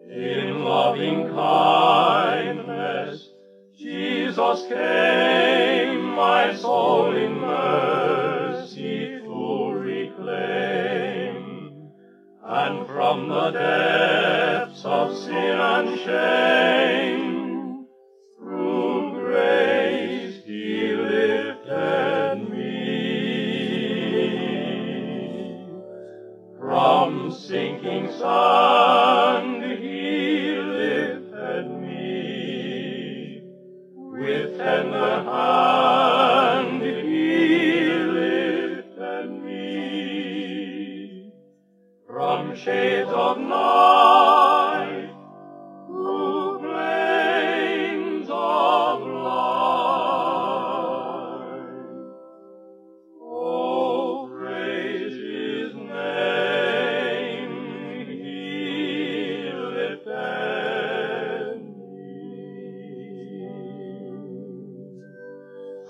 In loving kindness, Jesus came, my soul in mercy to reclaim, and from the depths of sin and shame, through grace he lifted me. From sinking sand he lifted me, with tender hand he lifted me. From shades of night